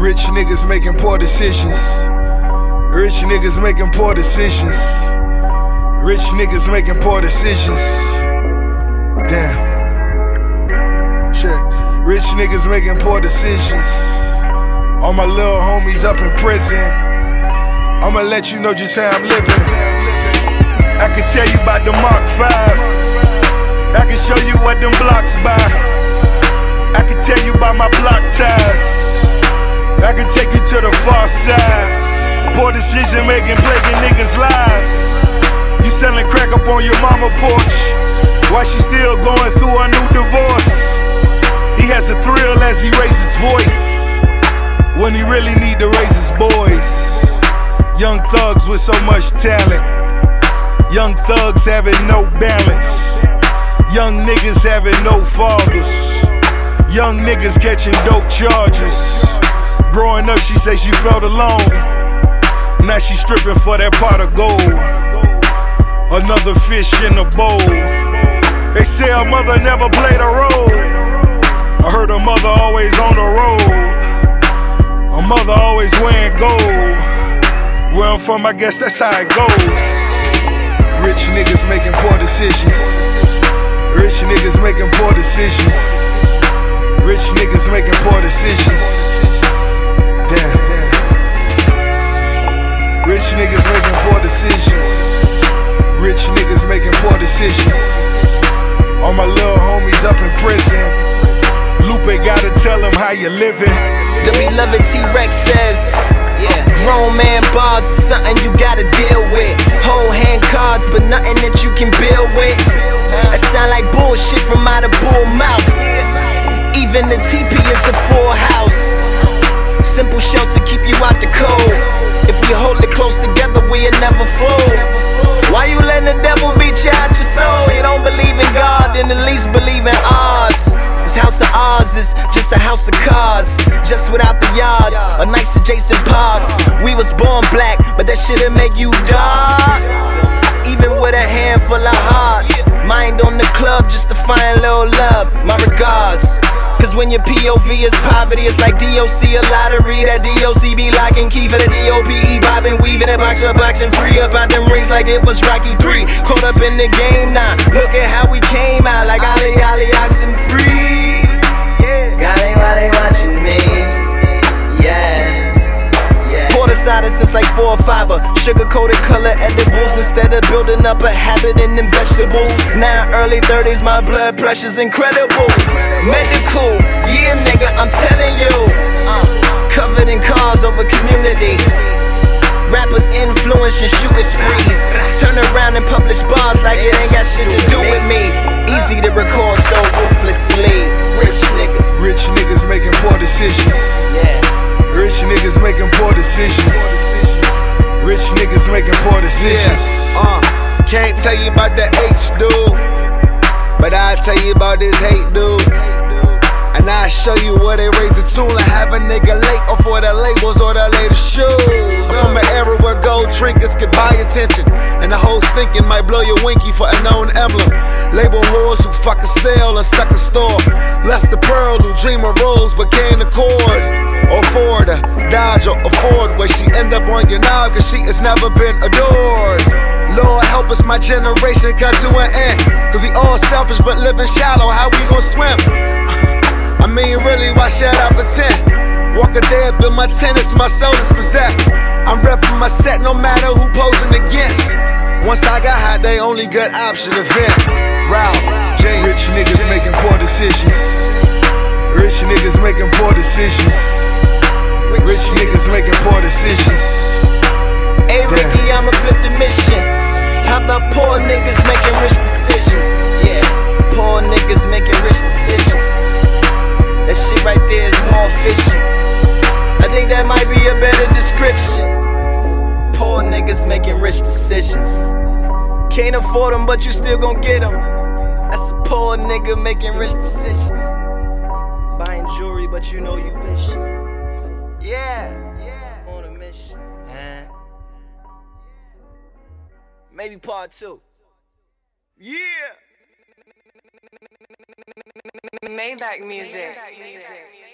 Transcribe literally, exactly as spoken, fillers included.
Rich niggas making poor decisions. Rich niggas making poor decisions. Rich niggas making poor decisions. Damn. Check. Rich niggas making poor decisions. All my little homies up in prison. I'ma let you know just how I'm living. I can tell you about the Mark five. I can show you what them blocks buy. I can tell you about my block ties. I can take you to the far side. Poor decision making, plaguing niggas' lives. You selling crack up on your mama porch while she still going through a new divorce. He has a thrill as he raises voice when he really need to raise his boys. Young thugs with so much talent. Young thugs having no balance. Young niggas having no fathers. Young niggas catching dope charges. Growing up, she say she felt alone. Now she stripping for that pot of gold. Another fish in the bowl. They say her mother never played a role. I heard her mother always on the road. Her mother always wearing gold. Where I'm from, I guess that's how it goes. Rich niggas making poor decisions. Rich niggas making poor decisions. Rich niggas making poor decisions. Damn, damn. Rich niggas making poor decisions. Rich niggas making poor decisions. All my little homies up in prison. Lupe gotta tell them how you living. The beloved T-Rex says, yeah, grown man bars is something you gotta deal with. Whole hand cards, but nothing that you can build with. That sound like bullshit from out of bull mouth. Even the T P is a full house. Simple shelter keep you out the cold. If we hold it close together, we'll never fold. Why you letting the devil beat you out your soul? You don't believe in God, then at least believe in odds. This house of ours is just a house of cards, just without the yards, a nice adjacent parks. We was born black, but that shit'll make you dark. Even with a handful of hearts. Mind on the club just to find little love. My regards. Cause when your P O V is poverty, it's like D O C a lottery. That D O C be locking key for the D O P E. Bobbing, weaving, it box for boxing free. About them rings like it was Rocky three. Caught up in the game now. Look at how we came out like Ali Ali oxen free. God ain't why they watching me. Yeah. Porter-sided since like four or five. Sugar-coated color edibles instead of building up a habit in them vegetables. Now early thirties, my blood pressure's incredible. Medical, yeah nigga, I'm telling you. uh, Covered in cars over community. Rappers influence and shooting sprees. Turn around and publish bars like it ain't got shit to do with me. Easy to record so ruthlessly. Rich niggas. Rich niggas making poor decisions. Yeah. Rich niggas making poor decisions. Rich niggas making poor decisions. Yeah. Uh, can't tell you about the H dude, but I'll tell you about this hate dude. And I'll show you where they raise the tool and have a nigga late or for the labels or the latest shoes. I'm from an era where gold trinkets could buy attention, and the hoes thinking might blow your winky for a known emblem. Label whores who fuck a sale and suck a store. Lester Pearl who dream of Rolls but can't accord or Ford, a Dodge or a Ford, where she end up on your knob cause she has never been adored. Lord help us, my generation come to an end, cause we all selfish but living shallow, how we gon' swim? I mean really, why should I pretend? Walk a day up in my tennis, my soul is possessed. I'm repping my set no matter who posing against. Once I got hot, they only good option event. Ralph, J. Rich niggas making poor decisions. Rich niggas making poor decisions. Rich niggas making poor decisions. Hey Ricky, I'ma flip the mission. How about poor niggas making rich decisions? Yeah, poor niggas making rich decisions. That shit right there is more efficient. I think that might be a better description. Poor niggas making rich decisions. Can't afford them, but you still gon' get them. That's a poor nigga making rich decisions. Buying jewelry, but you know you fish. Yeah, yeah. On a mission. Uh, maybe part two. Yeah. Maybach music. Maybach music.